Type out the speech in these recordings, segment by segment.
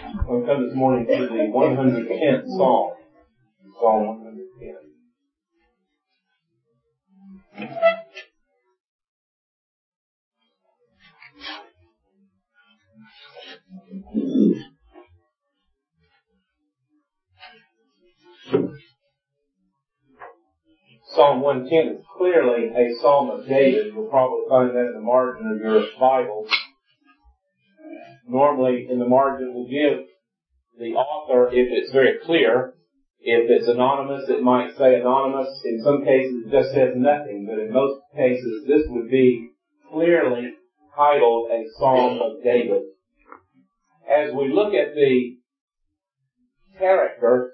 We'll come this morning to the 110th Psalm. Psalm 110. Psalm 110 is clearly a Psalm of David. You'll probably find that in the margin of your Bible. Normally, in the margin, we'll give the author if it's very clear. If it's anonymous, it might say anonymous. In some cases, it just says nothing. But in most cases, this would be clearly titled a Psalm of David. As we look at the character,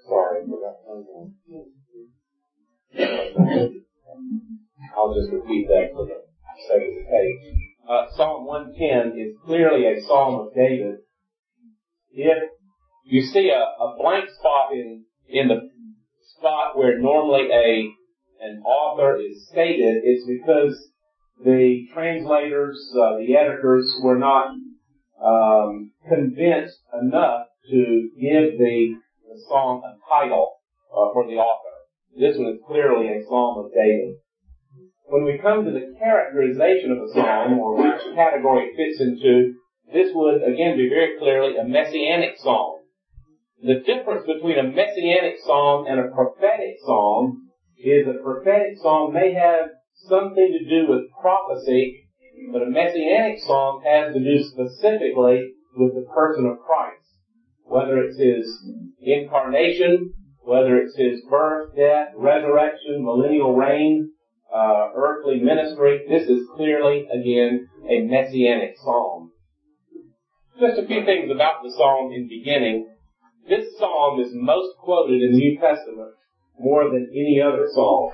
I'll just repeat that for the sake of the page. Psalm 110 is clearly a Psalm of David. If you see a blank spot in the spot where normally an author is stated, it's because the translators, the editors were not convinced enough to give the psalm a title for the author. This one is clearly a Psalm of David. When we come to the characterization of a psalm, or which category it fits into, this would again be very clearly a messianic psalm. The difference between a messianic psalm and a prophetic psalm is a prophetic psalm may have something to do with prophecy, but a messianic psalm has to do specifically with the person of Christ. Whether it's His incarnation, whether it's His birth, death, resurrection, millennial reign, earthly ministry, this is clearly, again, a messianic psalm. Just a few things about the psalm in beginning. This psalm is most quoted in the New Testament more than any other psalm.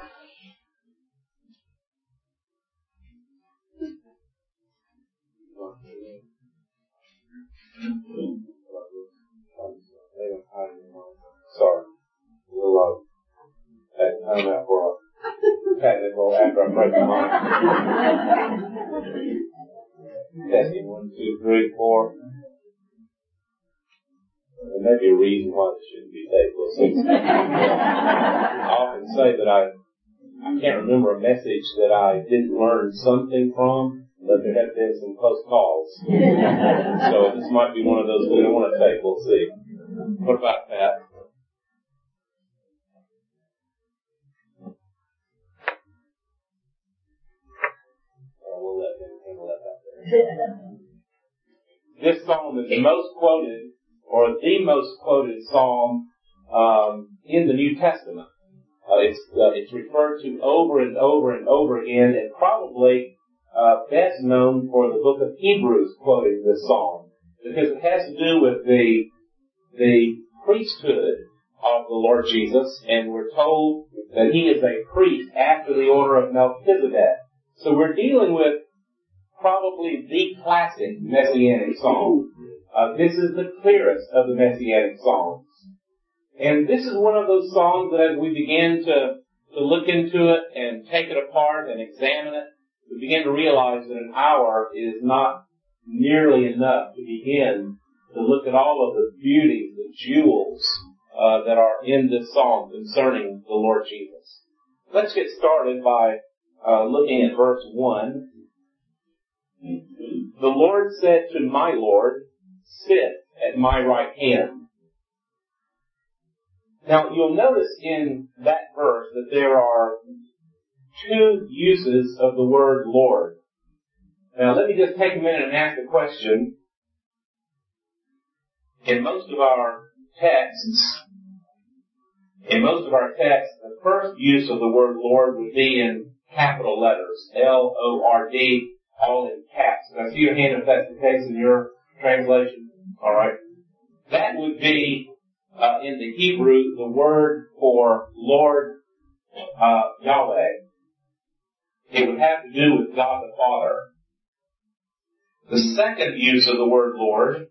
Sorry. We'll take time out for a technical after I break the mic. Testing 1, 2, 3, 4. There may be a reason why this shouldn't be taped. I often say that I can't remember a message that I didn't learn something from, but there have been some close calls. So this might be one of those we don't want to take. We'll see. What about Pat? We'll let him handle that out there. This psalm is the most quoted, or the most quoted psalm in the New Testament. It's referred to over and over and over again, and probably best known for the book of Hebrews quoting this psalm, because it has to do with the priesthood of the Lord Jesus, and we're told that He is a priest after the order of Melchizedek. So we're dealing with probably the classic Messianic psalm. This is the clearest of the Messianic psalms. And this is one of those psalms that as we begin to look into it and take it apart and examine it, we begin to realize that an hour is not nearly enough to begin to look at all of the beauty, the jewels that are in this psalm concerning the Lord Jesus. Let's get started by looking at verse 1. The Lord said to my Lord, sit at my right hand. Now, you'll notice in that verse that there are two uses of the word Lord. Now, let me just take a minute and ask a question. In most of our texts, the first use of the word Lord would be in capital letters, L-O-R-D, all in caps. Can I see your hand if that's the case in your translation? All right. That would be, in the Hebrew, the word for Lord, Yahweh. It would have to do with God the Father. The second use of the word Lord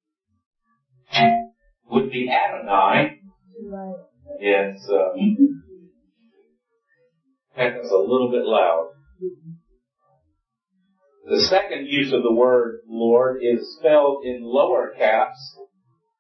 would be Adonai. Yes, that's a little bit loud. The second use of the word Lord is spelled in lower caps.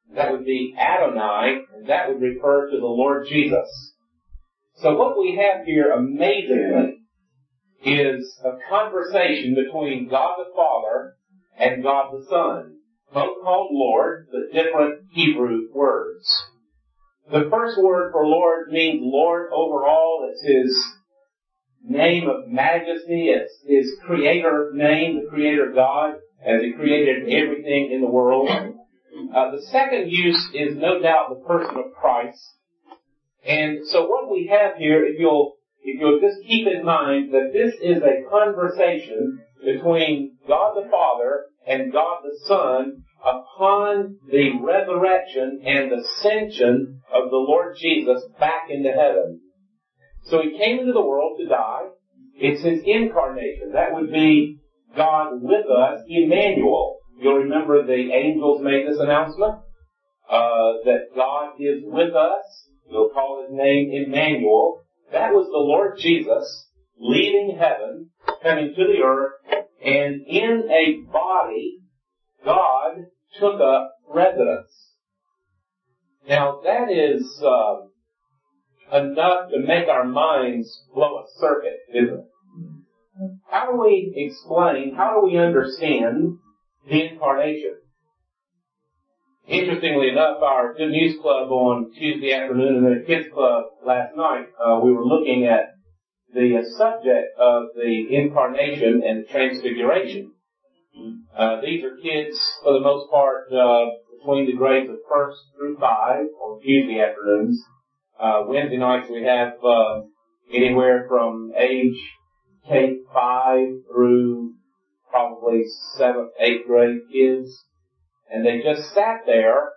That would be Adonai, and that would refer to the Lord Jesus. So what we have here, amazingly, is a conversation between God the Father and God the Son, both called Lord, but different Hebrew words. The first word for Lord means Lord overall. It's His name of majesty. It's His creator name, the creator God, as He created everything in the world. The second use is no doubt the person of Christ. And so what we have here, if you'll just keep in mind that this is a conversation between God the Father and God the Son upon the resurrection and ascension of the Lord Jesus back into heaven. So He came into the world to die. It's His incarnation. That would be God with us, Emmanuel. You'll remember the angels made this announcement, that God is with us. We'll call His name Emmanuel. That was the Lord Jesus leaving heaven, coming to the earth, and in a body, God took up residence. Now that is enough to make our minds blow a circuit, isn't it? How do we explain, how do we understand the incarnation? Interestingly enough, our Good News Club on Tuesday afternoon and the Kids Club last night, we were looking at the subject of the incarnation and the transfiguration. These are kids, for the most part, between the grades of 1st through 5 on Tuesday afternoons. Wednesday nights we have anywhere from age K-5 through probably 7th, 8th grade kids. And they just sat there,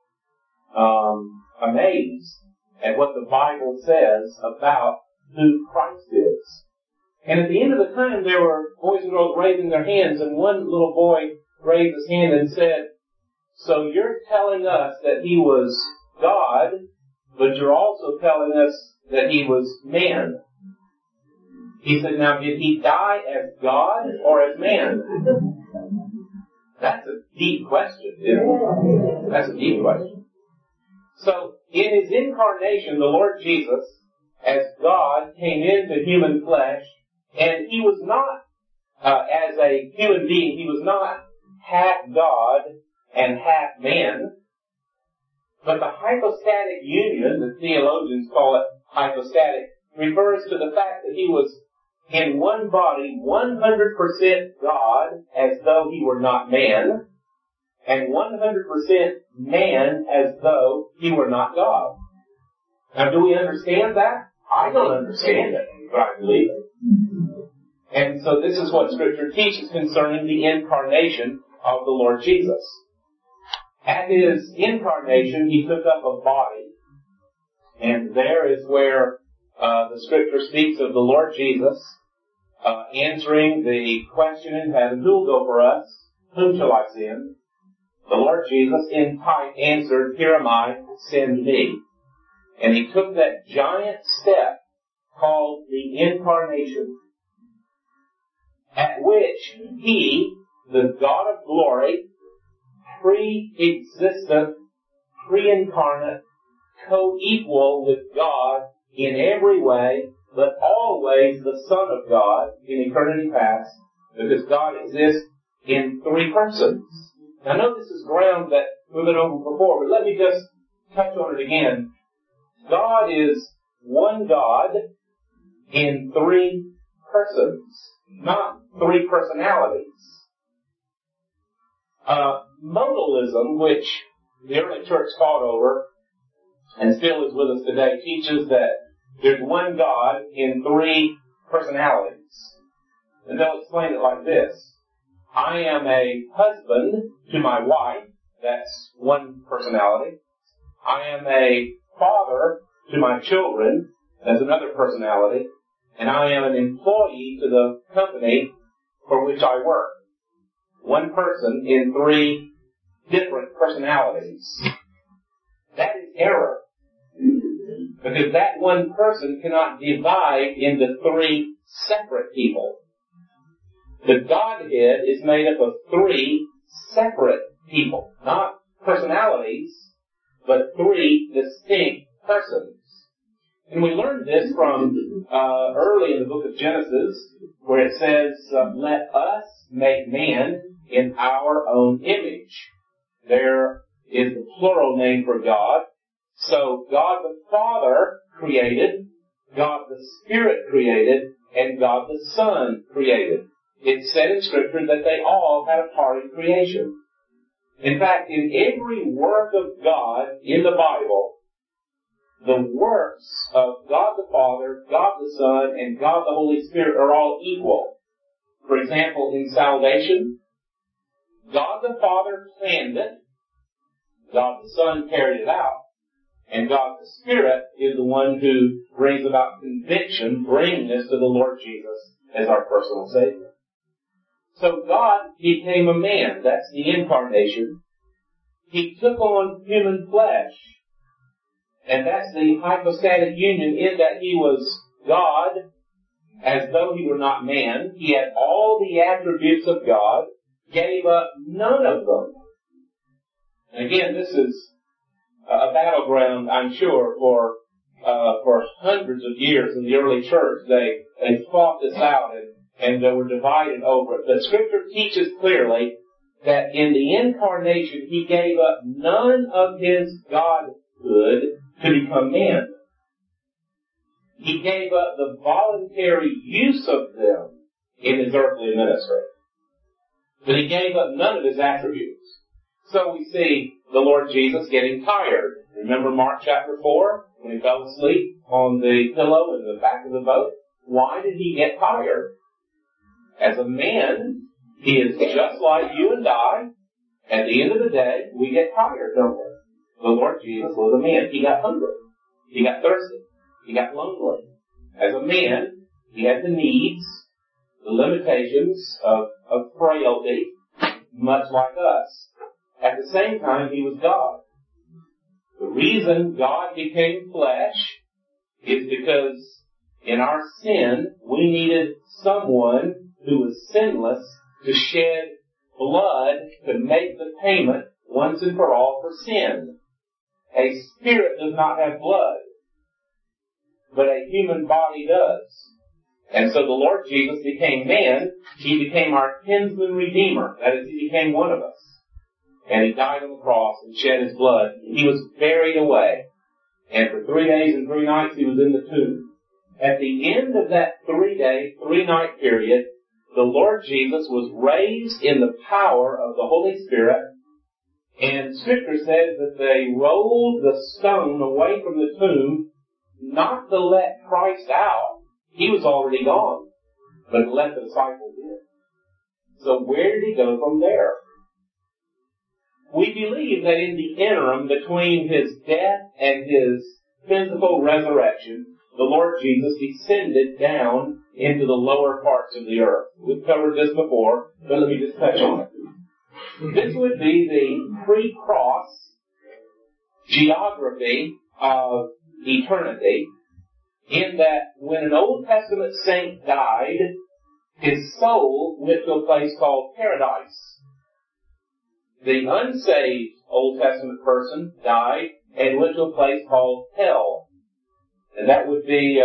amazed at what the Bible says about who Christ is. And at the end of the time, there were boys and girls raising their hands, and one little boy raised his hand and said, "So you're telling us that He was God, but you're also telling us that He was man." He said, "Now, did He die as God or as man?" That's a deep question, isn't it? That's a deep question. So, in His incarnation, the Lord Jesus, as God, came into human flesh, and He was not, as a human being, He was not half God and half man, but the hypostatic union, the theologians call it hypostatic, refers to the fact that He was in one body 100% God, as though He were not man, and 100% man, as though He were not God. Now, do we understand that? I don't understand it, but I believe it. And so this is what Scripture teaches concerning the incarnation of the Lord Jesus. At His incarnation, He took up a body, and there is where the Scripture speaks of the Lord Jesus answering the question in heaven, "Who will go for us? Whom shall I send?" The Lord Jesus in type answered, "Here am I, send me." And He took that giant step called the incarnation, at which He, the God of glory, pre-existent, pre-incarnate, co-equal with God in every way, but always the Son of God in eternity past, because God exists in 3 persons. Now, I know this is ground that we've been over before, but let me just touch on it again. God is one God in 3 persons, not 3 personalities. Modalism, which the early church fought over, and still is with us today, teaches that there's one God in 3 personalities. And they'll explain it like this. I am a husband to my wife. That's one personality. I am a father to my children. That's another personality. And I am an employee to the company for which I work. One person in 3 different personalities. That is error. Because that one person cannot divide into 3 separate people. The Godhead is made up of 3 separate people, not personalities, but 3 distinct persons. And we learned this from early in the book of Genesis, where it says, let us make man in our own image. There is the plural name for God. So God the Father created, God the Spirit created, and God the Son created. It's said in Scripture that they all had a part in creation. In fact, in every work of God in the Bible, the works of God the Father, God the Son, and God the Holy Spirit are all equal. For example, in salvation, God the Father planned it, God the Son carried it out, and God the Spirit is the one who brings about conviction, bringing us to the Lord Jesus as our personal Savior. So God became a man. That's the incarnation. He took on human flesh. And that's the hypostatic union in that he was God as though he were not man. He had all the attributes of God, gave up none of them. And again, this is a battleground, I'm sure, for hundreds of years in the early church. They fought this out and they were divided over it. But Scripture teaches clearly that in the incarnation, he gave up none of his godhood to become man. He gave up the voluntary use of them in his earthly ministry. But he gave up none of his attributes. So we see the Lord Jesus getting tired. Remember Mark chapter 4, when he fell asleep on the pillow in the back of the boat? Why did he get tired? As a man, he is just like you and I. At the end of the day, we get tired, don't we? The Lord Jesus was a man. He got hungry. He got thirsty. He got lonely. As a man, he had the needs, the limitations of frailty, much like us. At the same time, he was God. The reason God became flesh is because in our sin, we needed someone who was sinless to shed blood to make the payment once and for all for sin. A spirit does not have blood, but a human body does. And so the Lord Jesus became man. He became our kinsman redeemer. That is, he became one of us. And he died on the cross and shed his blood. He was buried away. And for 3 days and 3 nights he was in the tomb. At the end of that 3-day, 3-night period, the Lord Jesus was raised in the power of the Holy Spirit. And Scripture says that they rolled the stone away from the tomb, not to let Christ out. He was already gone. But let the disciples in. So where did he go from there? We believe that in the interim between his death and his physical resurrection, the Lord Jesus descended down into the lower parts of the earth. We've covered this before, but let me just touch on it. This would be the pre-cross geography of eternity, in that when an Old Testament saint died, his soul went to a place called paradise. The unsaved Old Testament person died and went to a place called hell. And that would be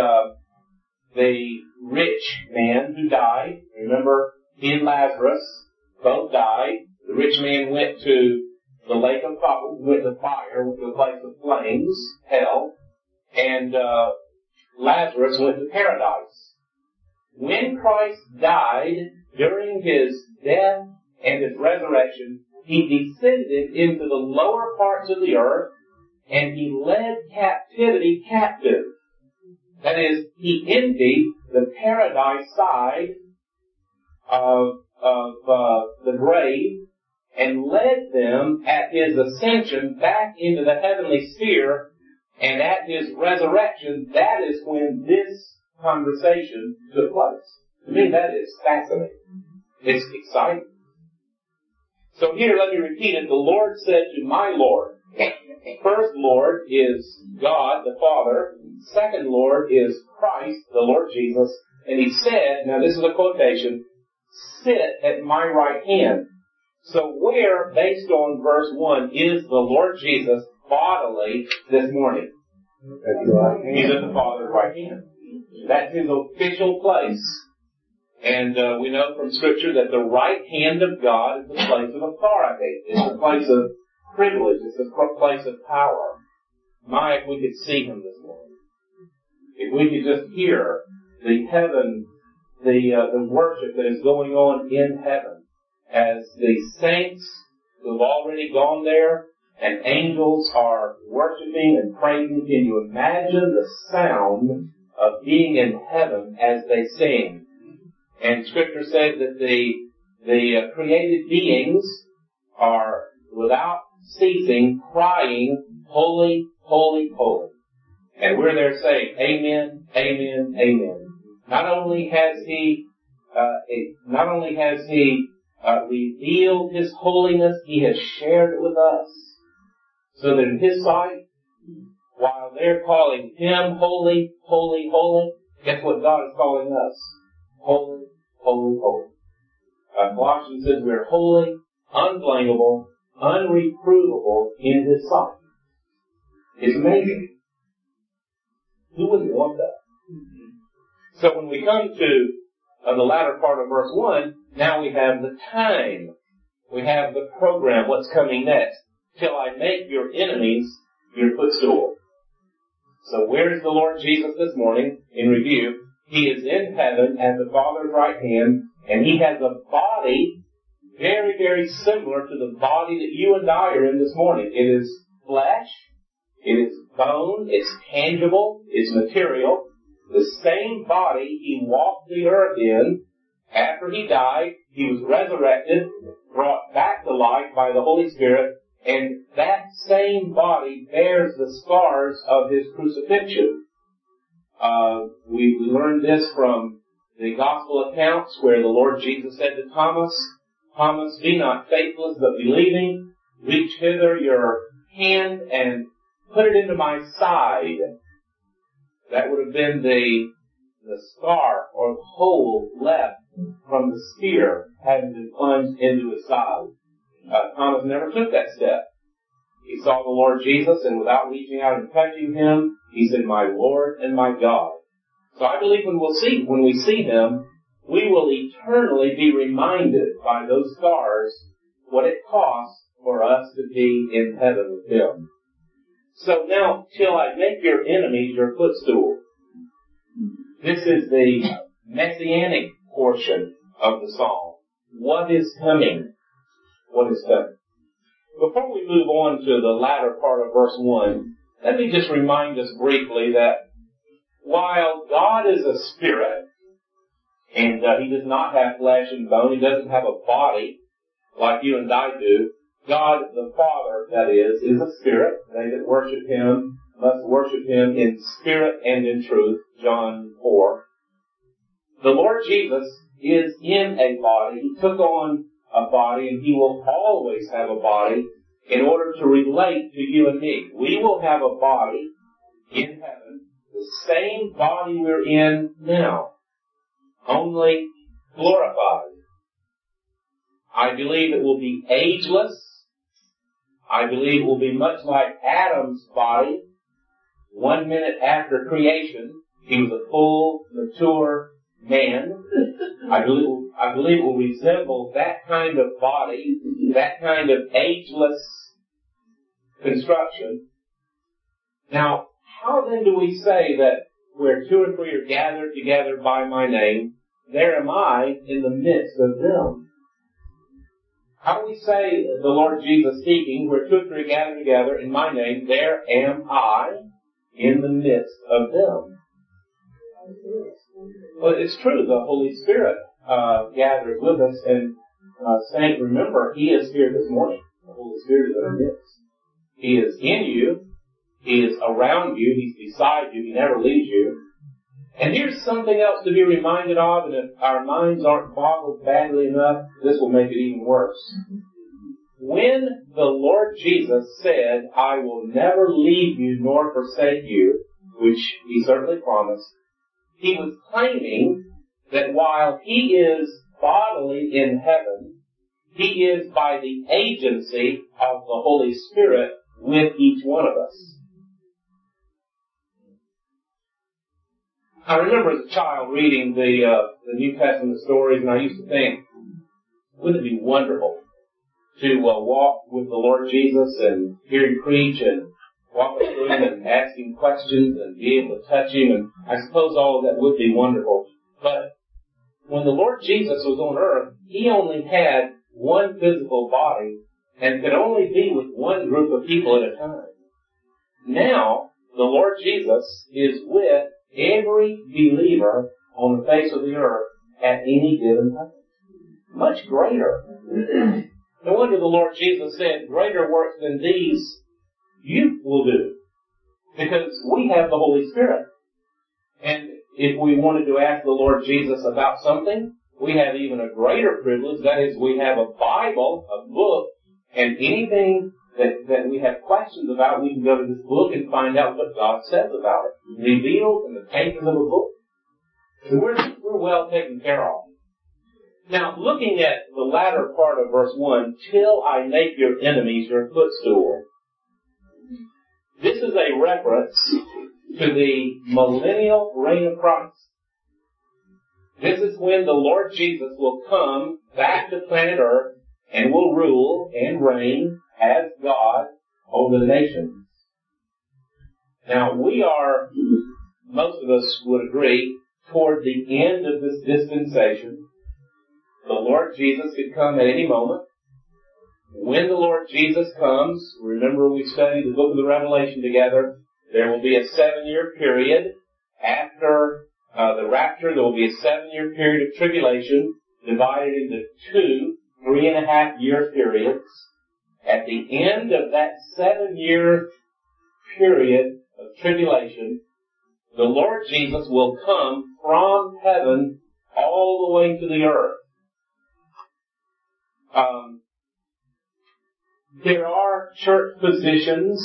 the rich man who died. Remember, he and Lazarus both died. The rich man went to the lake of fire, went to fire, went to a place of flames, hell. And Lazarus went to paradise. When Christ died, during his death and his resurrection, he descended into the lower parts of the earth, and he led captivity captive. That is, he emptied the paradise side of the grave and led them at his ascension back into the heavenly sphere, and at his resurrection, that is when this conversation took place. To me, that is fascinating. It's exciting. So here, let me repeat it. The Lord said to my Lord, first Lord is God the Father. Second Lord is Christ, the Lord Jesus. And he said, now this is a quotation, sit at my right hand. So where, based on verse 1, is the Lord Jesus bodily this morning? He's at the Father's right hand. That's his official place. And we know from Scripture that the right hand of God is the place of authority. It's the place of privilege. It's the place of power. My, if we could see him this morning. If we could just hear the heaven, the worship that is going on in heaven as the saints who have already gone there and angels are worshiping and praising. Can you imagine the sound of being in heaven as they sing? And Scripture says that the created beings are without ceasing crying, holy, holy, holy. And we're there saying, Amen, Amen, Amen. Not only has He revealed His holiness, He has shared it with us. So that in His sight, while they're calling Him holy, holy, holy, guess what God is calling us? Holy, holy, holy. Colossians says we're holy, unblameable, unreprovable in His sight. It's amazing. Who wouldn't want that? So when we come to the latter part of verse 1, now we have the time. We have the program, what's coming next. Till I make your enemies your footstool. So where is the Lord Jesus this morning? In review, He is in heaven at the Father's right hand, and He has a body very, very similar to the body that you and I are in this morning. It is flesh, it is bone, it's tangible, it's material. The same body He walked the earth in. After He died, He was resurrected, brought back to life by the Holy Spirit, and that same body bears the scars of His crucifixion. We learned this from the gospel accounts where the Lord Jesus said to Thomas, Thomas, be not faithless but believing. Reach hither your hand and put it into my side. That would have been the scar or the hole left from the spear having been plunged into his side. Thomas never took that step. He saw the Lord Jesus, and without reaching out and touching Him, he said, my Lord and my God. So I believe when we see Him, we will eternally be reminded by those scars what it costs for us to be in heaven with Him. So now, till I make your enemies your footstool. This is the messianic portion of the psalm. What is coming? What is coming? Before we move on to the latter part of verse 1, let me just remind us briefly that while God is a spirit, and He does not have flesh and bone, He doesn't have a body like you and I do, God the Father, that is a spirit. They that worship Him must worship Him in spirit and in truth, John 4. The Lord Jesus is in a body. He took on a body, and He will always have a body in order to relate to you and me. We will have a body in heaven, the same body we're in now, only glorified. I believe it will be ageless. I believe it will be much like Adam's body. 1 minute after creation, he was a full, mature man. I believe it will resemble that kind of body, that kind of ageless construction. Now, how then do we say that where 2 or 3 are gathered together by my name, there am I in the midst of them? How do we say, the Lord Jesus speaking, where 2 or 3 are gathered together in my name, there am I in the midst of them? Well, it's true. The Holy Spirit gathers with us, and Saint, remember, He is here this morning. The Holy Spirit is in our midst. He is in you. He is around you. He's beside you. He never leaves you. And here's something else to be reminded of, and if our minds aren't boggled badly enough, this will make it even worse. When the Lord Jesus said, I will never leave you nor forsake you, which He certainly promised, He was claiming that while He is bodily in heaven, He is by the agency of the Holy Spirit with each one of us. I remember as a child reading the New Testament stories, and I used to think, wouldn't it be wonderful to walk with the Lord Jesus and hear Him preach and walk through Him and ask Him questions and be able to touch Him, and I suppose all of that would be wonderful. But when the Lord Jesus was on earth, He only had one physical body and could only be with one group of people at a time. Now, the Lord Jesus is with every believer on the face of the earth at any given time. Much greater. No wonder the Lord Jesus said, greater works than these you will do. Because we have the Holy Spirit. And if we wanted to ask the Lord Jesus about something, we have even a greater privilege. That is, we have a Bible, a book, and anything that we have questions about, we can go to this book and find out what God says about it. Revealed in the pages of a book. So we're well taken care of. Now, looking at the latter part of verse 1, till I make your enemies your footstool. This is a reference to the millennial reign of Christ. This is when the Lord Jesus will come back to planet Earth and will rule and reign as God over the nations. Now, we are, most of us would agree, toward the end of this dispensation. The Lord Jesus could come at any moment. When the Lord Jesus comes, remember we studied the book of the Revelation together, there will be a 7-year period. After the rapture, there will be a 7-year period of tribulation divided into 2 3.5-year periods. At the end of that 7-year period of tribulation, the Lord Jesus will come from heaven all the way to the earth. There are church positions,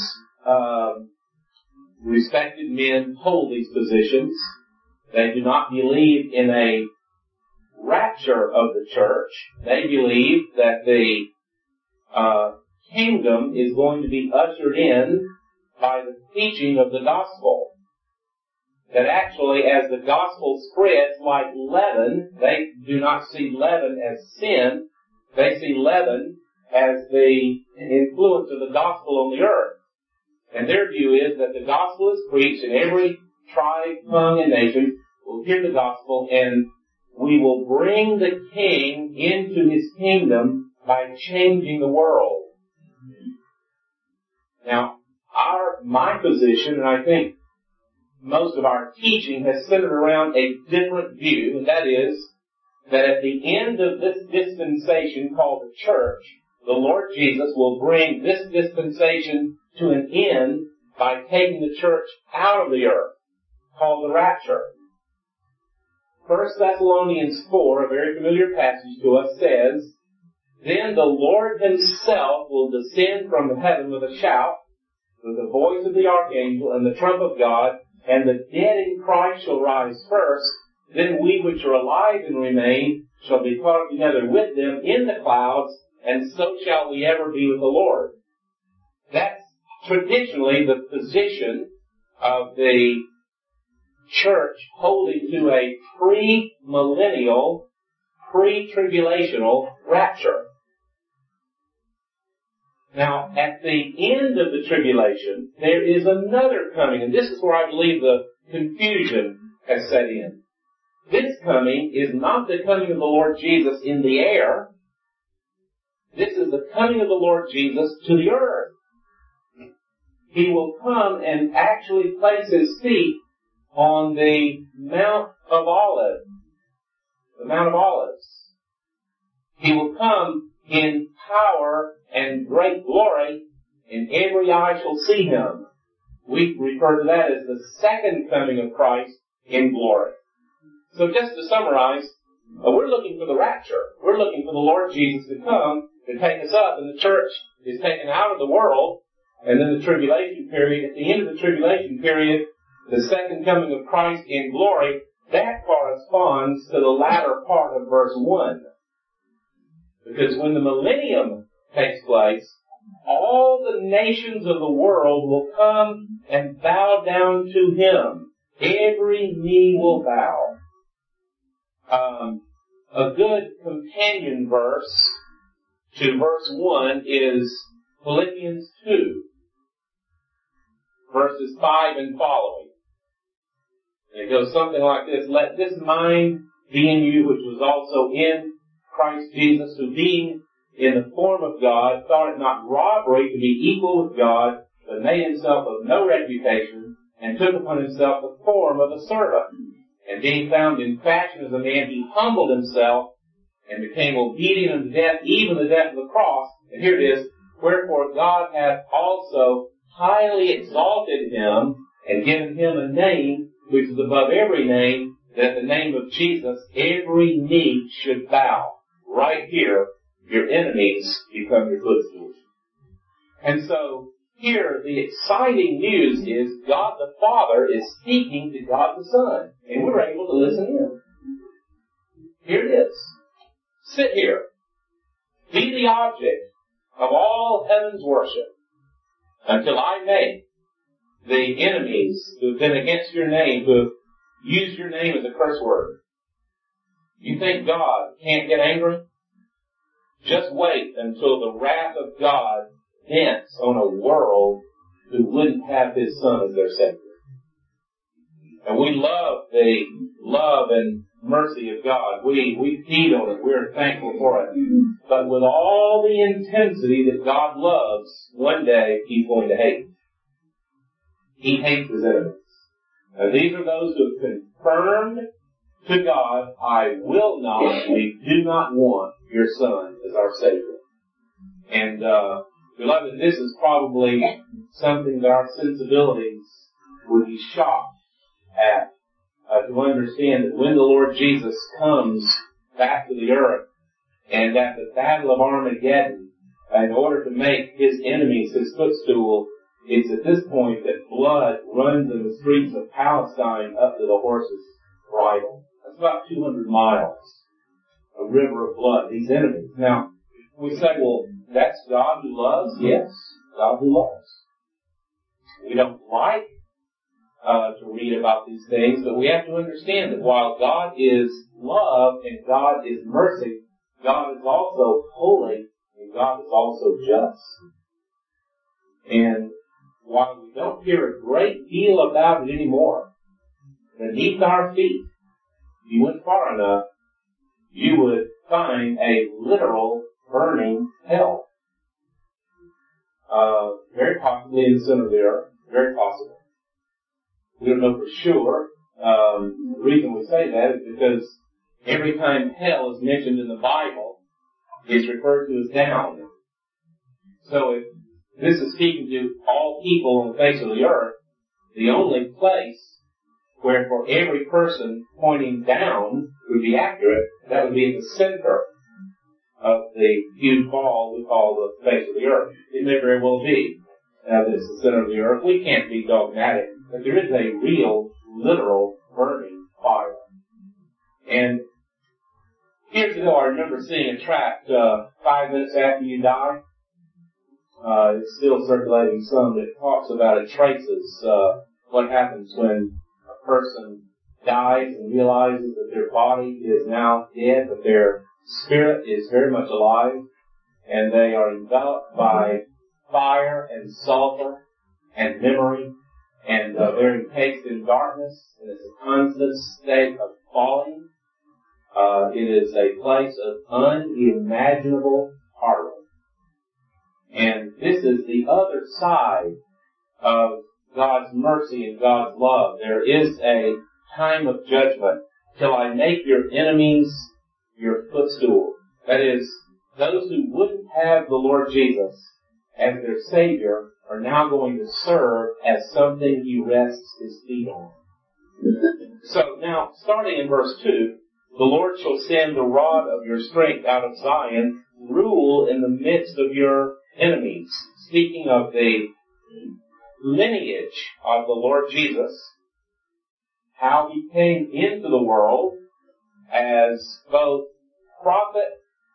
respected men hold these positions. They do not believe in a rapture of the church. They believe that the kingdom is going to be ushered in by the teaching of the gospel. That actually, as the gospel spreads like leaven, they do not see leaven as sin. They see leaven as the influence of the gospel on the earth. And their view is that the gospel is preached and every tribe, tongue, and nation will hear the gospel, and we will bring the king into his kingdom by changing the world. Now, my position, and I think most of our teaching has centered around a different view, and that is that at the end of this dispensation called the church, the Lord Jesus will bring this dispensation to an end by taking the church out of the earth, called the rapture. 1 Thessalonians 4, a very familiar passage to us, says, Then the Lord himself will descend from heaven with a shout, with the voice of the archangel and the trump of God, and the dead in Christ shall rise first. Then we which are alive and remain shall be caught up together with them in the clouds, and so shall we ever be with the Lord. That's traditionally the position of the church holding to a pre-millennial, pre-tribulational rapture. Now, at the end of the tribulation, there is another coming, and this is where I believe the confusion has set in. This coming is not the coming of the Lord Jesus in the air. This is the coming of the Lord Jesus to the earth. He will come and actually place his feet on the Mount of Olives. The Mount of Olives. He will come in power and great glory, and every eye shall see him. We refer to that as the second coming of Christ in glory. So just to summarize, we're looking for the rapture. We're looking for the Lord Jesus to come to take us up, and the church is taken out of the world, and then the tribulation period. At the end of the tribulation period, the second coming of Christ in glory, that corresponds to the latter part of verse 1. Because when the millennium takes place, all the nations of the world will come and bow down to Him. Every knee will bow. A good companion verse to verse 1 is Philippians 2, verses 5 and following. And it goes something like this: "Let this mind be in you, which was also in Christ Jesus, who being in the form of God, thought it not robbery to be equal with God, but made himself of no reputation, and took upon himself the form of a servant. And being found in fashion as a man, he humbled himself, and became obedient unto death, even the death of the cross." And here it is: "Wherefore God hath also highly exalted him, and given him a name which is above every name, that at the name of Jesus every knee should bow." Right here, your enemies become your footstools. And so, here, the exciting news is God the Father is speaking to God the Son, and we're able to listen in. Here it is. Sit here. Be the object of all heaven's worship until I make the enemies who have been against your name, who have used your name as a curse word. You think God can't get angry? Just wait until the wrath of God vents on a world who wouldn't have His Son as their Savior. And we love the love and mercy of God. We feed on it. We're thankful for it. But with all the intensity that God loves, one day He's going to hate. He hates His enemies. And these are those who have confirmed to God, "I will not, we do not want your Son as our Savior." And, beloved, this is probably something that our sensibilities would be shocked at, to understand that when the Lord Jesus comes back to the earth, and at the Battle of Armageddon, in order to make His enemies His footstool, it's at this point that blood runs in the streets of Palestine up to the horse's bridle. That's about 200 miles. A river of blood. These enemies. Now, we say, well, that's God who loves? Yes, God who loves. We don't like to read about these things, but we have to understand that while God is love and God is mercy, God is also holy and God is also just. And while we don't hear a great deal about it anymore, beneath our feet, if you went far enough, you would find a literal burning hell. Very possibly in the center of the earth. Very possible. We don't know for sure. The reason we say that is because every time hell is mentioned in the Bible, it's referred to as down. So if this is speaking to all people on the face of the earth, the only place where for every person pointing down would be accurate, that would be at the center of the huge ball we call the face of the earth. It may very well be that it's the center of the earth. We can't be dogmatic, but there is a real, literal burning fire. And years ago, I remember seeing a tract 5 minutes after you die. It's still circulating some that talks about it, traces what happens when a person dies and realizes that their body is now dead, but their spirit is very much alive, and they are enveloped by fire and sulfur and memory, and they're encased in darkness, and it's a constant state of falling. It is a place of unimaginable horror. And this is the other side of God's mercy and God's love. There is a time of judgment till I make your enemies your footstool. That is, those who wouldn't have the Lord Jesus as their Savior are now going to serve as something He rests His feet on. So now, starting in verse 2, the Lord shall send the rod of your strength out of Zion, rule in the midst of your enemies. Speaking of the lineage of the Lord Jesus, how He came into the world as both prophet,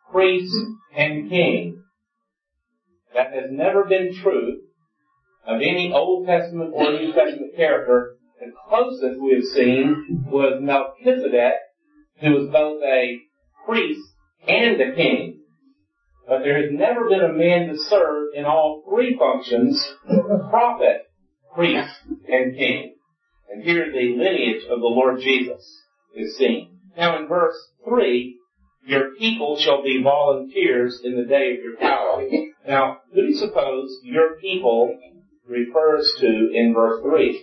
priest, and king. That has never been true of any Old Testament or New Testament character. The closest we have seen was Melchizedek, who was both a priest and a king. But there has never been a man to serve in all three functions: prophet, priest, and king. And here the lineage of the Lord Jesus is seen. Now in verse 3, your people shall be volunteers in the day of your power. Now, who do you suppose your people refers to in verse 3?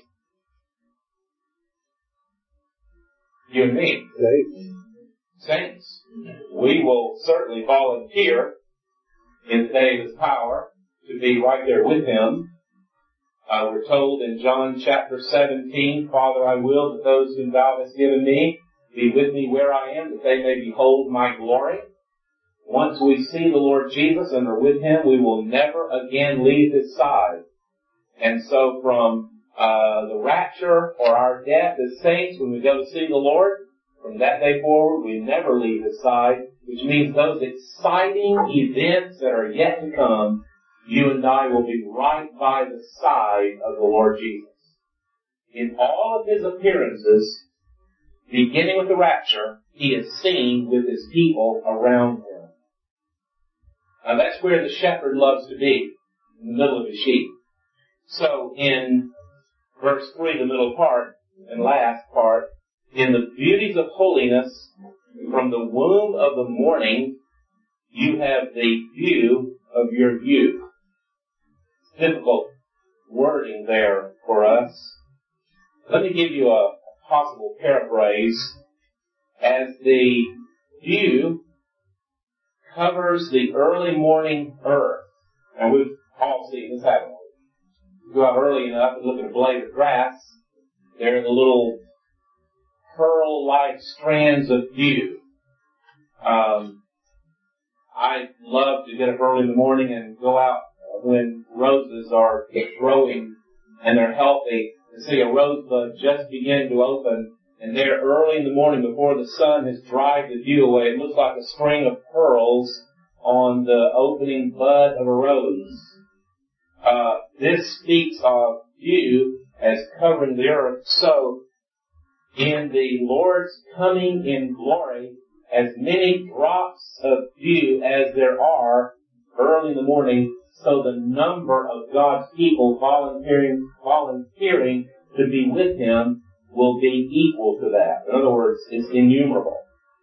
You and me. Saints. We will certainly volunteer in the day of His power to be right there with Him. We're told in John chapter 17, Father, I will that those whom Thou hast given me be with me where I am, that they may behold my glory. Once we see the Lord Jesus and are with Him, we will never again leave His side. And so from the rapture or our death as saints, when we go to see the Lord, from that day forward, we never leave His side, which means those exciting events that are yet to come, you and I will be right by the side of the Lord Jesus. In all of His appearances, beginning with the rapture, He is seen with His people around Him. Now that's where the shepherd loves to be, in the middle of His sheep. So in verse 3, the middle part and last part, in the beauties of holiness, from the womb of the morning, you have the view of your youth. Difficult wording there for us. Let me give you a possible paraphrase. As the dew covers the early morning earth, and we've all seen this, haven't we? You go out early enough and look at a blade of grass, there are the little pearl-like strands of dew. I love to get up early in the morning and go out when roses are growing and they're healthy, to see a rosebud just begin to open, and there early in the morning before the sun has dried the dew away, it looks like a string of pearls on the opening bud of a rose. This speaks of dew as covering the earth. So, in the Lord's coming in glory, as many drops of dew as there are early in the morning, so the number of God's people volunteering to be with Him will be equal to that. In other words, it's innumerable.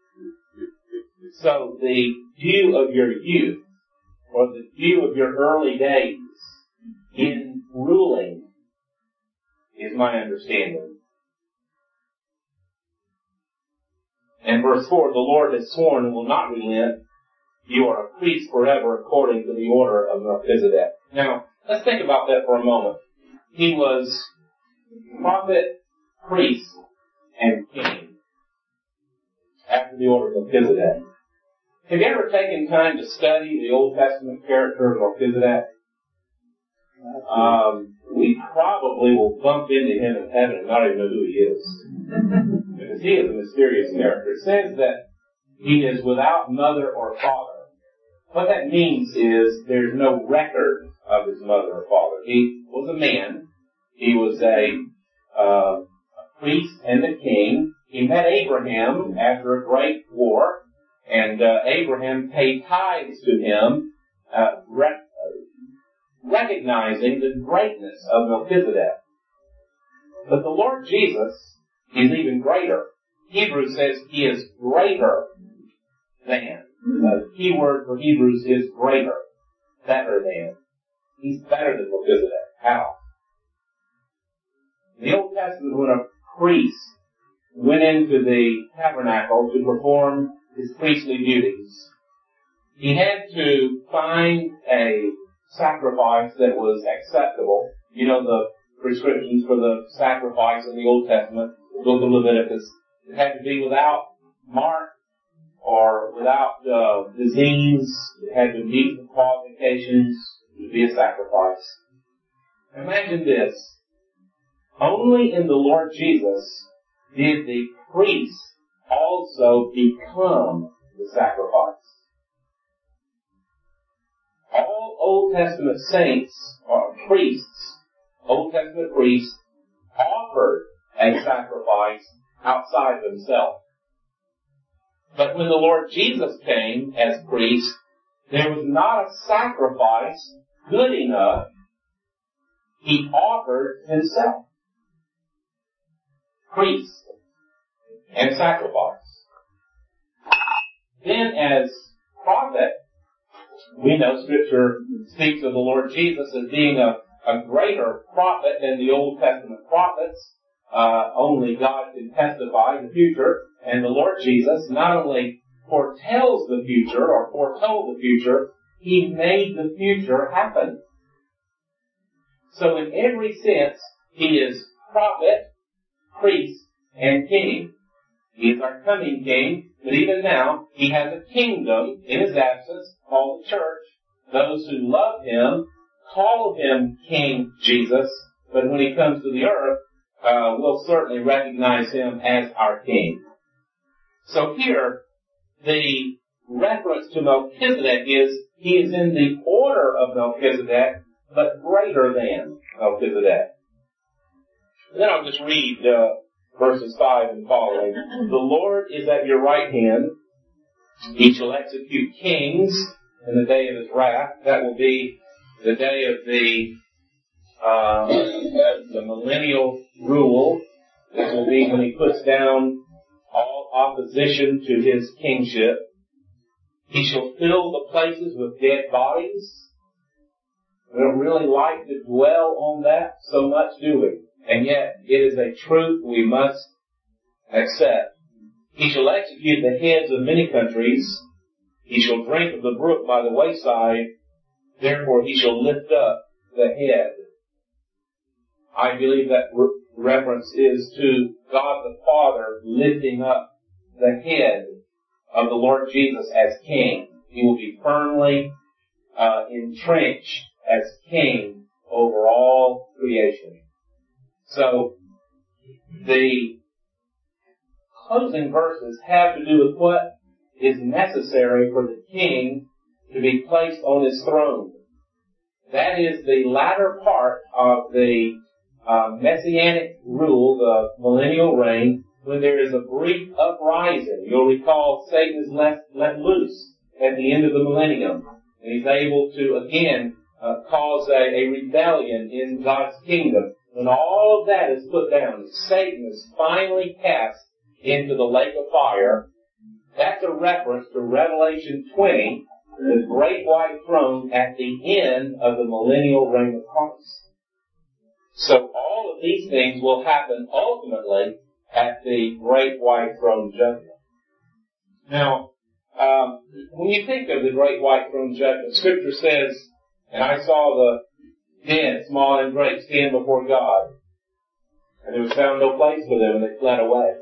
So the dew of your youth, or the dew of your early days, in ruling, is my understanding. And verse 4, the Lord has sworn and will not relent. You are a priest forever according to the order of Melchizedek. Now, let's think about that for a moment. He was prophet, priest, and king after the order of Melchizedek. Have you ever taken time to study the Old Testament character of Melchizedek? We probably will bump into him in heaven and not even know who he is. Because he is a mysterious character. It says that he is without mother or father. What that means is there's no record of his mother or father. He was a man. He was a priest and a king. He met Abraham after a great war, and Abraham paid tithes to him, recognizing the greatness of Melchizedek. But the Lord Jesus is even greater. Hebrews says he is greater than. The key word for Hebrews is greater, better than. He's better than Melchizedek. How? In the Old Testament, when a priest went into the tabernacle to perform his priestly duties, he had to find a sacrifice that was acceptable. You know the prescriptions for the sacrifice in the Old Testament, the book of Leviticus. It had to be without mark or without disease. It had to meet the qualifications to be a sacrifice. Imagine this. Only in the Lord Jesus did the priest also become the sacrifice. All Old Testament saints or priests, Old Testament priests, offered a sacrifice outside themselves. But when the Lord Jesus came as priest, there was not a sacrifice good enough. He offered himself. Priest and sacrifice. Then as prophet, we know Scripture speaks of the Lord Jesus as being a greater prophet than the Old Testament prophets. Only God can testify in the future. And the Lord Jesus not only foretells the future or foretold the future, He made the future happen. So in every sense, He is prophet, priest, and king. He is our coming king, but even now, He has a kingdom in His absence called the church. Those who love Him call Him King Jesus, but when He comes to the earth, we'll certainly recognize Him as our king. So here, the reference to Melchizedek is, he is in the order of Melchizedek, but greater than Melchizedek. And then I'll just read verses 5 and following. The Lord is at your right hand. He shall execute kings in the day of His wrath. That will be the day of the millennial rule. This will be when He puts down all opposition to His kingship. He shall fill the places with dead bodies. We don't really like to dwell on that so much, do we? And yet, it is a truth we must accept. He shall execute the heads of many countries. He shall drink of the brook by the wayside. Therefore, He shall lift up the head. I believe that reference is to God the Father lifting up the head of the Lord Jesus as King. He will be firmly entrenched as King over all creation. So, the closing verses have to do with what is necessary for the King to be placed on His throne. That is the latter part of the Messianic rule, the millennial reign, when there is a brief uprising. You'll recall Satan is let loose at the end of the millennium. And he's able to, again, cause a rebellion in God's kingdom. When all of that is put down, Satan is finally cast into the lake of fire. That's a reference to Revelation 20, the great white throne at the end of the millennial reign of Christ. So all of these things will happen ultimately at the great white throne judgment. Now, when you think of the great white throne judgment, Scripture says, and I saw the dead, small and great, stand before God, and there was found no place for them, and they fled away.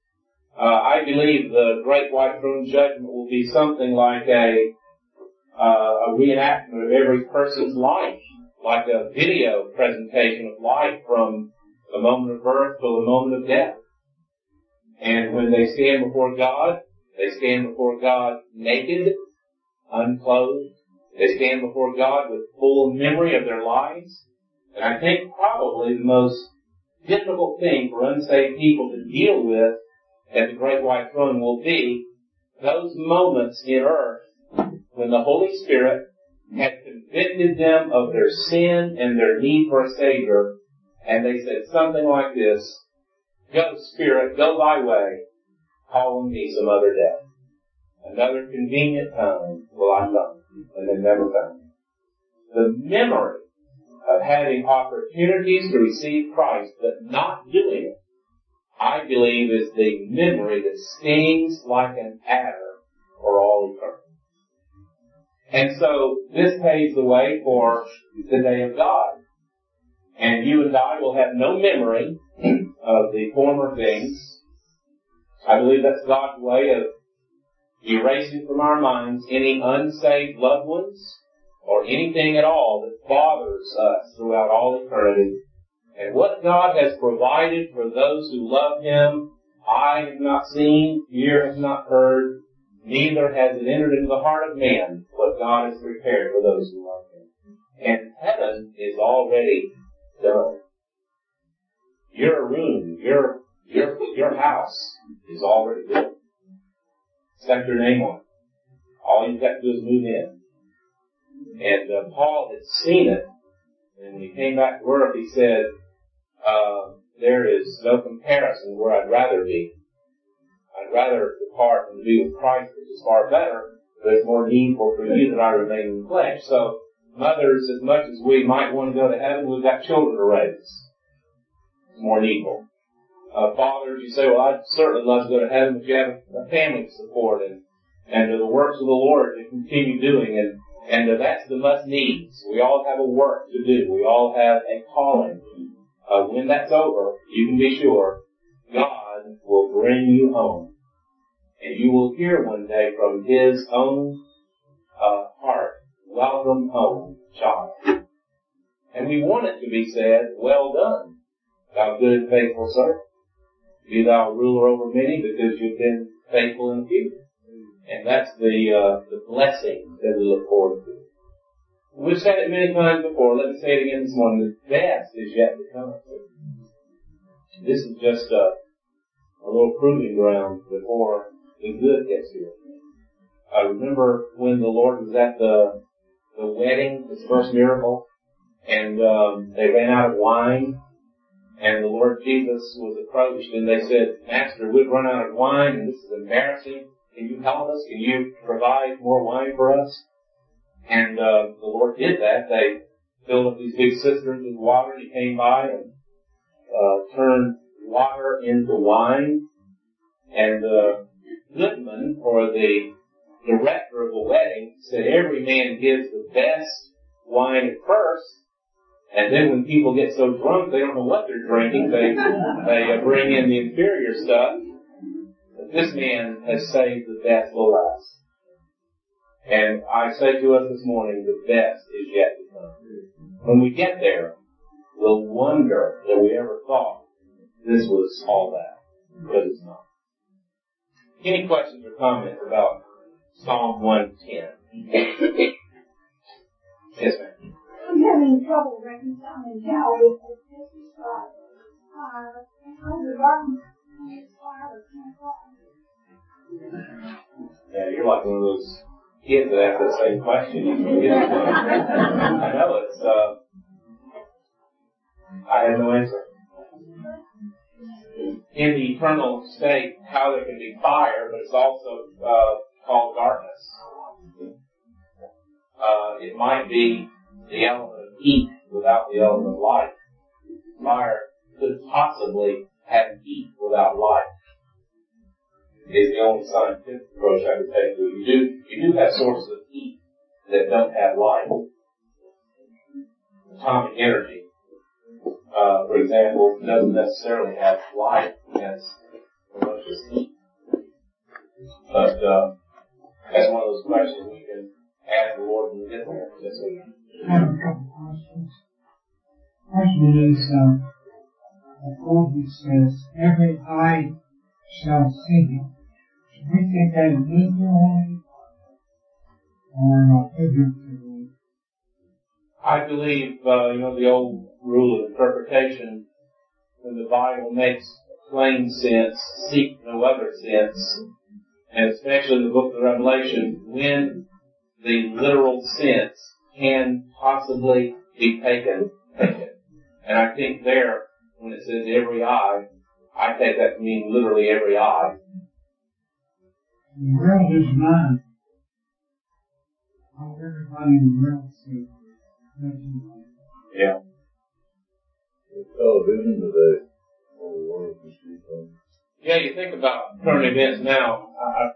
I believe the great white throne judgment will be something like a reenactment of every person's life, like a video presentation of life from the moment of birth till the moment of death. And when they stand before God, they stand before God naked, unclothed. They stand before God with full memory of their lives. And I think probably the most difficult thing for unsaved people to deal with at the great white throne will be those moments in earth when the Holy Spirit had convicted them of their sin and their need for a Savior, and they said something like this: "Go, Spirit, go thy way, call on me some other day. Another convenient time will I come," and they never found him. The memory of having opportunities to receive Christ but not doing it, I believe, is the memory that stings like an adder for all eternity. And so this paves the way for the day of God. And you and I will have no memory of the former things. I believe that's God's way of erasing from our minds any unsaved loved ones or anything at all that bothers us throughout all eternity. And what God has provided for those who love Him, eye has not seen, ear has not heard, neither has it entered into the heart of man what God has prepared for those who love Him. And heaven is already done. Your room, your house is already built. Set your name on it. All you've got to do is move in. And Paul had seen it. And when he came back to earth, he said, there is no comparison where I'd rather be. I'd rather depart and be with Christ, which is far better, but it's more needful for you that I remain in the flesh. So, mothers, as much as we might want to go to heaven, we've got children to raise. It's more needful. Fathers, you say, well, I'd certainly love to go to heaven, but you have a family to support and the works of the Lord to continue doing, and that's the must needs. We all have a work to do. We all have a calling. When that's over, you can be sure God will bring you home. And you will hear one day from His own heart, welcome home, child. And we want it to be said, well done, thou good and faithful servant. Be thou ruler over many because you've been faithful in a few. And that's the blessing that we look forward to. We've said it many times before. Let me say it again this morning. The best is yet to come. This is just a little proving ground before the good gets here. I remember when the Lord was at the wedding, His first miracle, and they ran out of wine, and the Lord Jesus was approached, and they said, Master, we've run out of wine, and this is embarrassing. Can you help us? Can you provide more wine for us? And the Lord did that. They filled up these big cisterns with water, and He came by and turned water into wine. And the goodman, or the director of the wedding, said every man gives the best wine at first, and then when people get so drunk they don't know what they're drinking, they bring in the inferior stuff. But this man has saved the best for last. And I say to us this morning, the best is yet to come. When we get there, we'll wonder that we ever thought this was all that, because it's not. Any questions or comments about Psalm 110? Yes, ma'am. I'm having trouble reconciling how this is described. Fire, and the darkness, and it's fire, Yeah, you're like one of those kids that ask the same question. I know it's, I have no answer. In the eternal state, how there can be fire, but it's also called darkness. It might be the element of heat without the element of light. Fire could possibly have heat without light. Is the only scientific approach I could take to it. You do have sources of heat that don't have light. Atomic energy, for example, doesn't necessarily have light. It has ferocious heat. But that's one of those questions we can ask the Lord when we get there. Yes, sir. I have a couple questions. Question is, the quote says, every eye shall see Him. Should we think that literally or figuratively? I believe, the old rule of interpretation, when the Bible makes plain sense, seek no other sense, and especially in the book of Revelation, when the literal sense can possibly be taken. And I think there, when it says every eye, I take that to mean literally every eye. The world is mine. How everybody in the world sees it. Yeah. The television today, all the world can see things. Yeah, you think about current events now.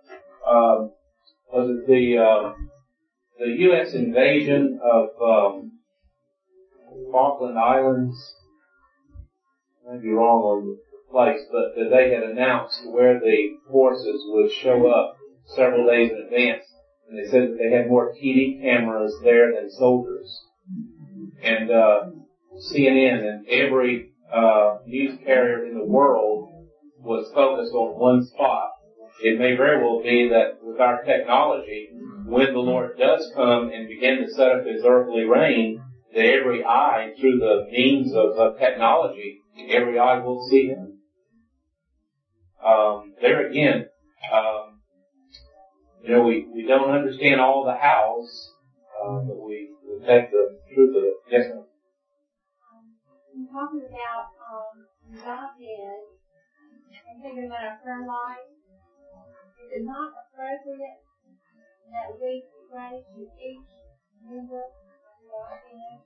Was it the U.S. invasion of Falkland Islands? I might be wrong on the place, but they had announced where the forces would show up several days in advance, and they said that they had more TV cameras there than soldiers. And CNN and every news carrier in the world was focused on one spot, it may very well be that with our technology, when the Lord does come and begin to set up His earthly reign, that every eye, through the means of technology, every eye will see Him. There again, we don't understand all the hows, but we take the truth of it. Yes, ma'am. I'm talking about Godhead and thinking about our prayer life. Is it not appropriate that we pray to each member of Godhead?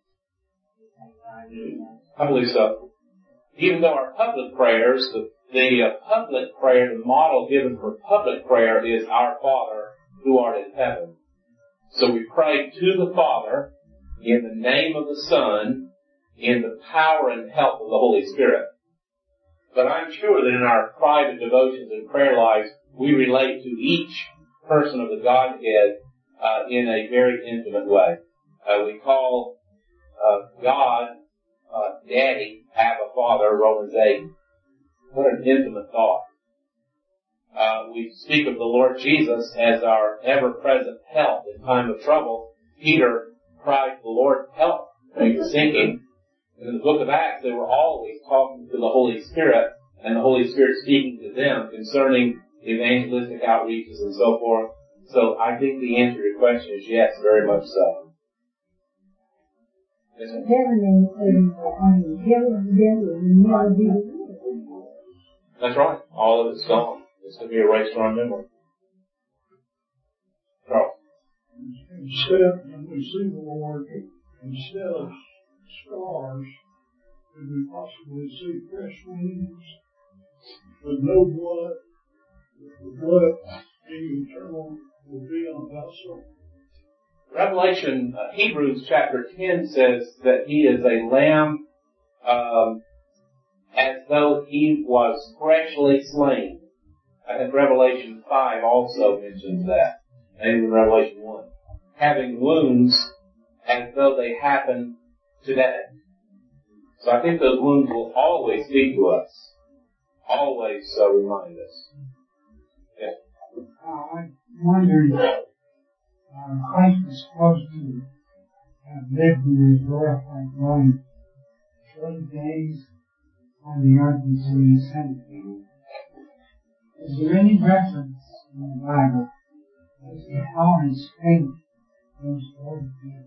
I believe so. Even though our public prayers, the public prayer, the model given for public prayer is Our Father who art in heaven. So we pray to the Father in the name of the Son, in the power and help of the Holy Spirit. But I'm sure that in our private devotions and prayer lives, we relate to each person of the Godhead in a very intimate way. We call God Daddy, Abba Father, Romans 8. What an intimate thought. We speak of the Lord Jesus as our ever-present help in time of trouble. Peter cried to the Lord, help, when he was sinking. And in the book of Acts, they were always talking to the Holy Spirit, and the Holy Spirit speaking to them concerning evangelistic outreaches and so forth. So I think the answer to your question is yes, very much so. Yes, that's right. All of it's gone. It's going to be erased from our memory. Charles. Instead, when we see the Lord, instead of scars, could we possibly see fresh wounds with no blood? The blood being eternal will be on a vessel. Revelation, Hebrews chapter 10 says that He is a lamb as though He was freshly slain. I think Revelation 5 also mentions that, and even Revelation 1. Having wounds as though they happened today. So I think those wounds will always speak to us. Always remind us. Yeah. I wondered, Christ was supposed to have lived in His glorified body 3 days on the earth before He ascended. Is there any reference in the Bible as to how His faith was 40 days?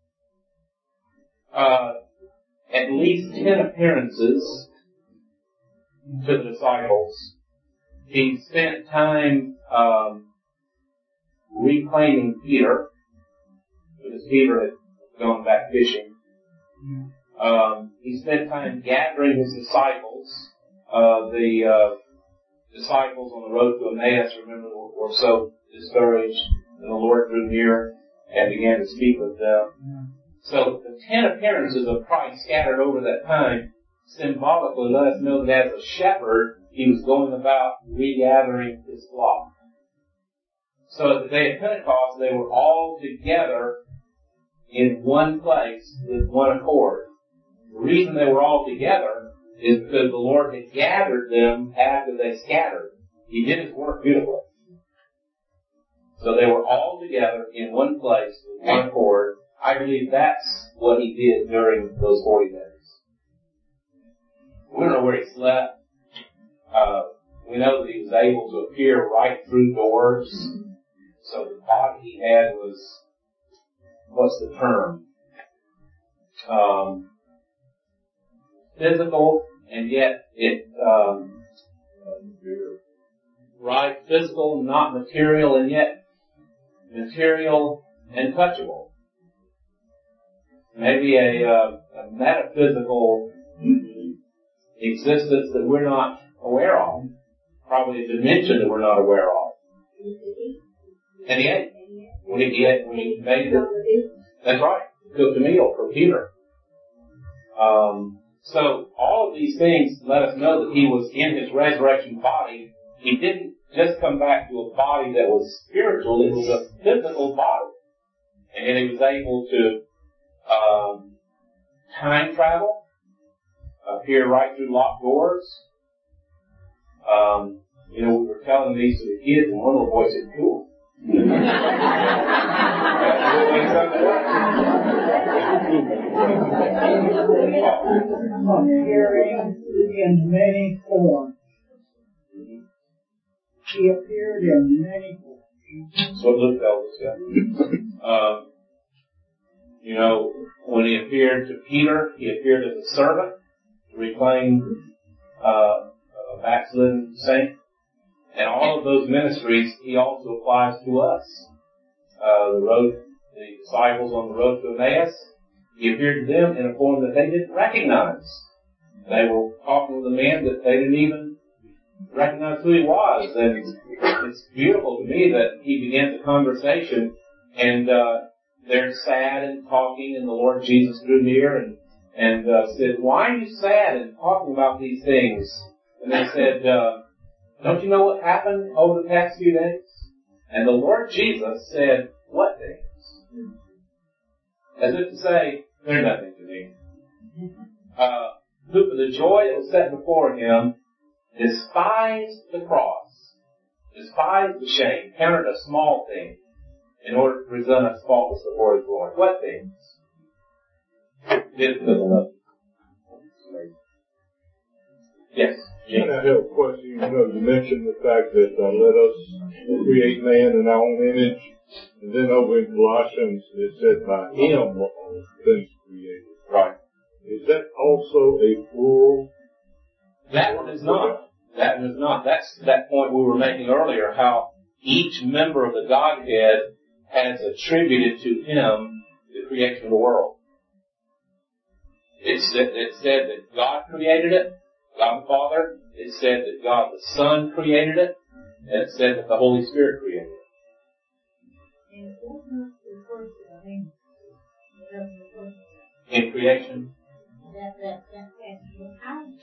At least 10 appearances to the disciples. He spent time reclaiming Peter, because Peter had gone back fishing. He spent time gathering his disciples. The disciples on the road to Emmaus, remember, were so discouraged, and the Lord drew near and began to speak with them. So the 10 appearances of Christ scattered over that time symbolically let us know that as a shepherd, He was going about regathering His flock. So at the day of Pentecost, they were all together in one place with one accord. The reason they were all together is because the Lord had gathered them after they scattered. He did His work beautifully. So they were all together in one place with one accord. I believe that's what He did during those 40 days. We don't know where He slept. We know that He was able to appear right through doors. So the body He had was, what's the term? Physical, and yet right, physical, not material, and yet material and touchable. Maybe a metaphysical existence that we're not aware of. Probably a dimension that we're not aware of. And he ate. When he made it. That's right. Cooked a meal for Peter. So all of these things let us know that He was in His resurrection body. He didn't just come back to a body that was spiritual. It was a physical body. And He was able to time travel, appear right through locked doors. You know, we were telling these to the kids, and one little boy said, "Cool." Appearing in many forms. He appeared in many forms. That's what Luke tells us, yeah. You know, when he appeared to Peter, he appeared as a servant to reclaim a backslidden saint. And all of those ministries he also applies to us. The disciples on the road to Emmaus, he appeared to them in a form that they didn't recognize. They were talking with a man that they didn't even recognize who he was. And it's beautiful to me that he begins a conversation and they're sad and talking, and the Lord Jesus drew near and said, "Why are you sad and talking about these things?" And they said, "Don't you know what happened over the past few days?" And the Lord Jesus said, "What things?" As if to say, they're nothing to me. Who for the joy that was set before him despised the cross, despised the shame, counted a small thing in order to present us faultless before his glory. What things? Yes. I have a question. You know, you mentioned the fact that let us create man in our own image. And then over in Colossians, it said by him were all things created. Right. Is that also a plural? That one is not. That one is not. That's that point we were making earlier, how each member of the Godhead has attributed to him the creation of the world. It said that God created it, God the Father. It said that God the Son created it, and it said that the Holy Spirit created it. And it does not refer to the angels. It doesn't refer to that. In creation. That question.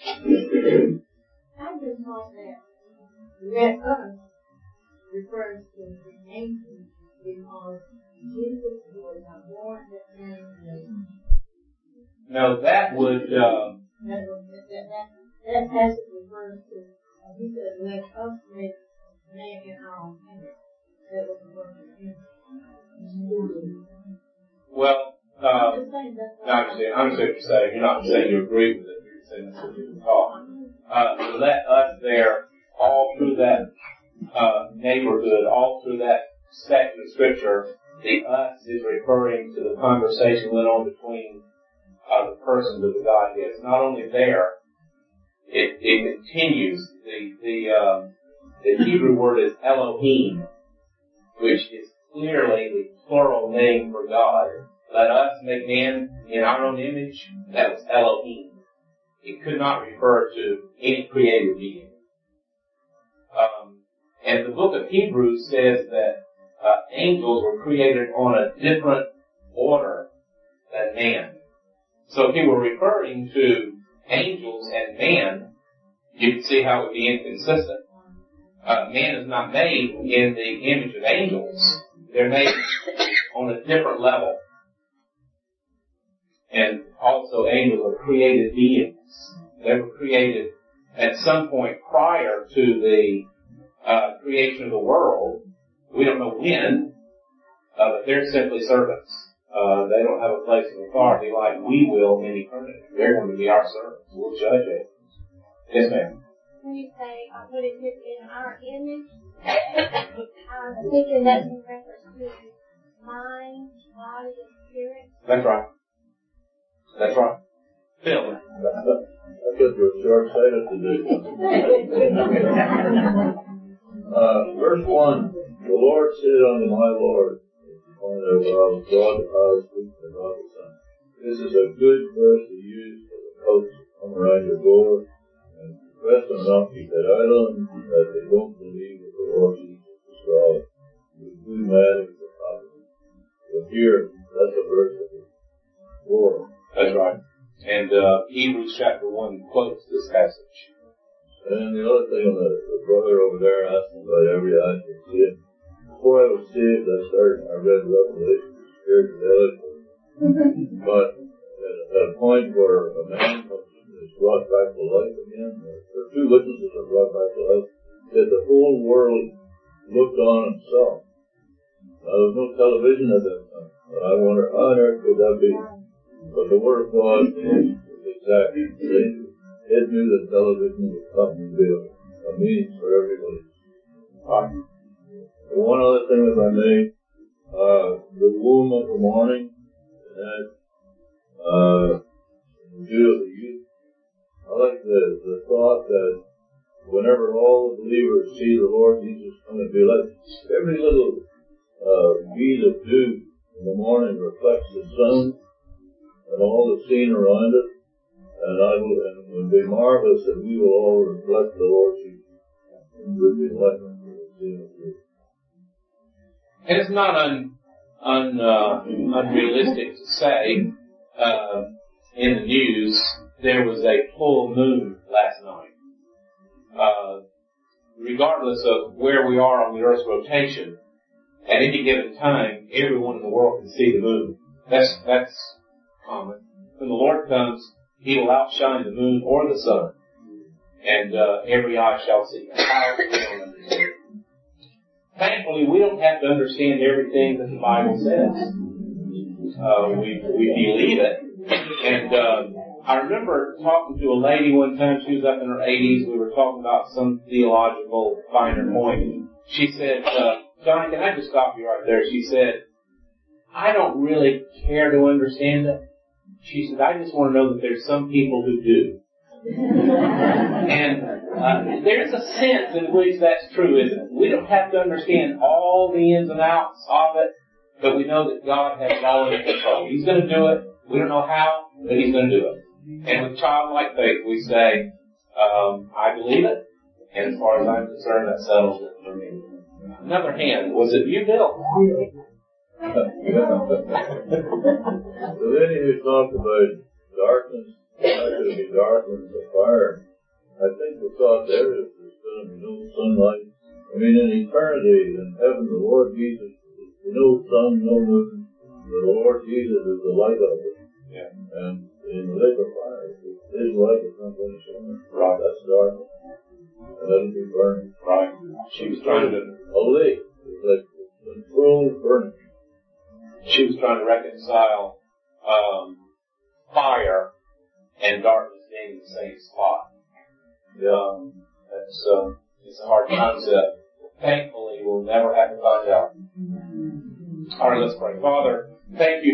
I just thought that us refers to the angels because Jesus was not born that man. No, that would. That passage refers to. He said, "Let us make man in our own image." That was the word of him. Well, I understand what you're saying. You're not saying you agree with it. You're saying that's what you taught. Let us there, all through that neighborhood, all through that section of Scripture, the us is referring to the conversation that went on between the persons of the Godhead. It's not only there, it continues. The Hebrew word is Elohim, which is clearly the plural name for God. Let us make man in our own image. That was Elohim. It could not refer to any created being. And the book of Hebrews says that angels were created on a different order than man. So if he were referring to angels and man, you can see how it would be inconsistent. Man is not made in the image of angels. They're made on a different level. And also angels are created beings. They were created at some point prior to the creation of the world. We don't know when, but they're simply servants. They don't have a place of authority like we will in eternity. They're going to be our servants. We'll judge it. Yes, ma'am. When you say, what is it in our image? I'm thinking that's in reference to mind, body, and spirit. That's right. That's right. Phil. I thought you were short-sighted today. Verse 1, the Lord said unto my Lord, God the Father, speaks to God the Son. This is a good verse to use for the folks that come around your door and press them enough to get out of them that they don't believe that the Lord Jesus is God. You do mad at the problem. But here, that's a verse of the Lord. That's right. And Hebrews chapter 1 quotes this passage. And the other thing, the brother over there asking about every eye can see it. Before I was saved, I read Revelation, scared to death. But at a point where a man is brought back to life again, or two witnesses are brought back to life, that the whole world looked on himself. Now, there was no television at that time, but I wonder how on earth could that be? But the Word of God is exactly the same. It knew that television was something to be a means for everybody. One other thing that I made, the womb of the morning, and view of the youth. I like the thought that whenever all the believers see the Lord Jesus come and be like every little bead of dew in the morning reflects the sun and all the scene around it, and it will be marvelous that we will all reflect the Lord Jesus and we'll be like him for the scene of you. And it's not unrealistic to say, in the news, there was a full moon last night. Regardless of where we are on the Earth's rotation, at any given time, everyone in the world can see the moon. That's common. When the Lord comes, He will outshine the moon or the sun, and every eye shall see Him. How we don't understand. Thankfully, we don't have to understand everything that the Bible says. We believe it. And I remember talking to a lady one time. She was up in her 80s. We were talking about some theological finer point. She said, Johnny, can I just stop you right there? She said, I don't really care to understand it. She said, I just want to know that there's some people who do. And there's a sense in which that's true, isn't it? We don't have to understand all the ins and outs of it, but we know that God has it all in control. He's going to do it. We don't know how, but He's going to do it. And with childlike faith, we say, I believe it, and as far as I'm concerned, that settles it for me. Another hand. Was it you, Bill? So then you talked about darkness. How could it be darkness of fire? I think the thought there is there's going to be no sunlight. I mean, in eternity, in heaven, the Lord Jesus, no sun, no moon. The Lord Jesus is the light of it. Yeah. And in the lake of fire, His light is not going to shine. Right. That's darkness. And that'll be burning. Right. She was trying to... A lake. It's like controlled burning. She was trying to reconcile fire and darkness being in the same spot. It's a hard concept. Thankfully, we'll never have to find out. All right, let's pray. Father, thank you.